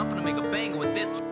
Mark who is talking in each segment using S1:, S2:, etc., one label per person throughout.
S1: finna make a banger with this.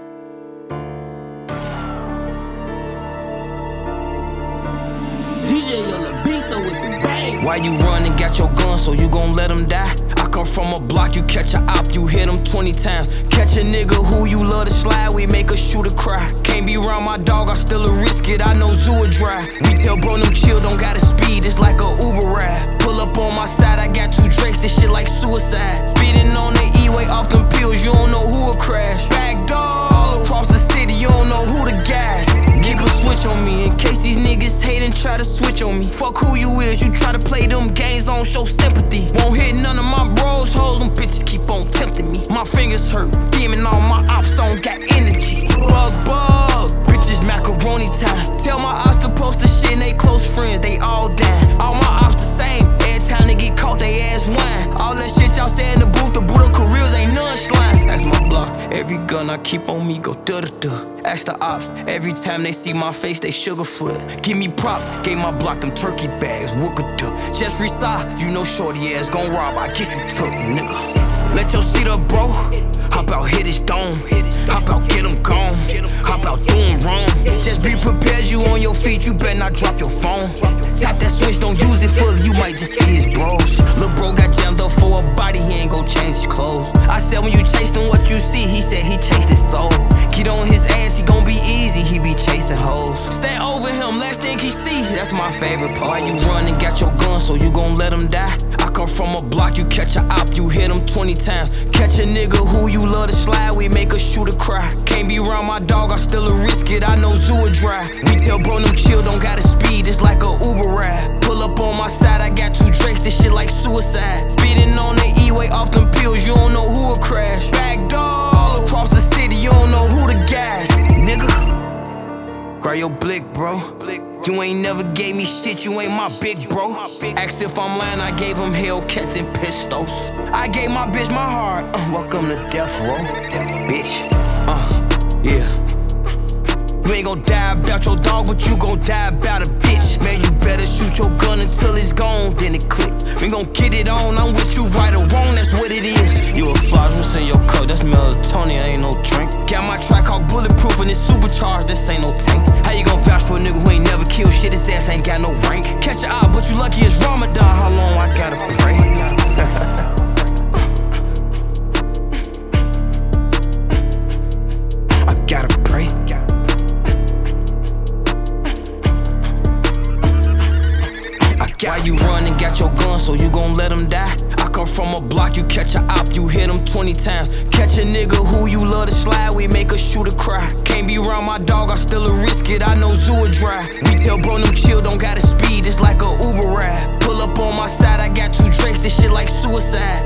S2: DJ on the beat, so it's a bang.
S3: Why you run and got your gun, so you gon' let him die? I come from a block, you catch a op, you hit him 20 times. Catch a nigga who you love to slide, we make a shooter cry. Can't be around my dog, I still a risk it, I know Zoo will drive. We tell bro them chill, don't gotta speed, it's like a Uber ride. Pull up on my side, I got 2 Drakes, this shit like suicide. Speeding on the E-way off them pills, you don't know who will crash. Back dog, all across the city, you don't know who to gas. Keep a switch on me, in case these niggas hate and try to switch on me. Fuck who you is, you try to play them games, don't show sympathy. Won't hit none of my bros, hoes, them bitches keep on tempting me. My fingers hurt, demon all my op songs got energy. Bug, bitches macaroni time. Tell my ops to post the shit and they close friends, they all dying. All my ops the same, every time they get caught, they ass whine. All that shit y'all say in the booth, the brutal careers ain't none slime. That's my block, every gun I keep on me go da-da-da. Ask the ops, every time they see my face, they sugarfoot. Give me props, gave my block them turkey bags, wookada. Just reside, you know shorty ass gon' rob, I get you took, nigga. Let your seat up, bro. Hop out, hit his dome. Hop out, get him gone. Hop out, do him wrong. Just be prepared, you on your feet, you better not drop your phone. Tap that switch, don't use it fully, you might just see his bros. Lil' bro got jammed up for a body, he ain't gon' change his clothes. I said when you chasing what you see, he said he chased his soul. Get on his ass, he gon' be easy, he be chasing hoes. Stand over him, last thing he see, that's my favorite part. Why you run and got your gun, so you gon' let him die? I come from a block, you catch a op, you hit him 20 times. Catch a nigga who you love to slide, we make a shooter cry. Can't be around my dog, I still a risk it, I know Zoo will drive. We tell bro them chill, don't gotta speed, it's like a Uber ride. Pull up on my side, I got 2 Drakes, this shit like suicide. Speeding on the E-way off them pills, you don't know who will crash. Back dog, all across the city, you don't know who to gas, nigga. Grab your blick, bro. You ain't never gave me shit, you ain't my big bro. Ask if I'm lying, I gave him Hellcats and pistols. I gave my bitch my heart, welcome to death row, bitch. Yeah. You ain't gon' die about your dog, but you gon' die about a bitch. Man, you better shoot your gun until it's gone, then it click. We gon' get it on, I'm with you right or wrong, that's what it is. You a fly, what's in your cup, that's melatonin, ain't no drink. Got my track called bulletproof and it's supercharged, this ain't no tank. How you gon' vouch for a nigga who ain't never killed shit, his ass ain't got no rank. Catch your eye, but you lucky it's Ramadan, how long I gotta pray? I gotta pray. Why you run and got your gun, so you gon' let him die? I come from a block, you catch a op, you hit him 20 times. Catch a nigga who you love to slide, we make a shooter cry. Can't be around my dog, I still a risk it, I know Zoo will drive. We tell bro them chill, don't gotta speed, it's like a Uber ride. Pull up on my side, I got 2 Drakes, this shit like suicide.